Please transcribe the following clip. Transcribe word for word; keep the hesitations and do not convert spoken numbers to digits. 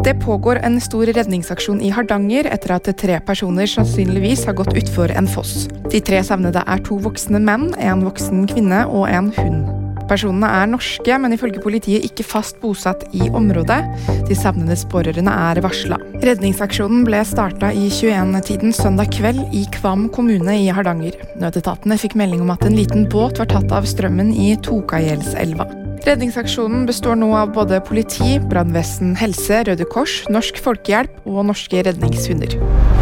Det pågår en stor redningsaksjon i Hardanger etter at tre personer sannsynligvis har gått utfor en foss. De tre savnede er to voksne menn, en voksen kvinne og en hund. Personene er norske, men ifølge politiet ikke fast bosatt i området. De savnedes pårørende er varslet. Redningsaksjonen ble startet i tjueen-tiden søndag kveld i Kvam kommune i Hardanger. Nødetatene fikk melding om at en liten båt var tatt av strømmen i Tokajelsselva. Redningsaksjonen består nå av både politi, brannvesen, helse, Røde Kors, Norsk Folkehjelp og norske redningshunder.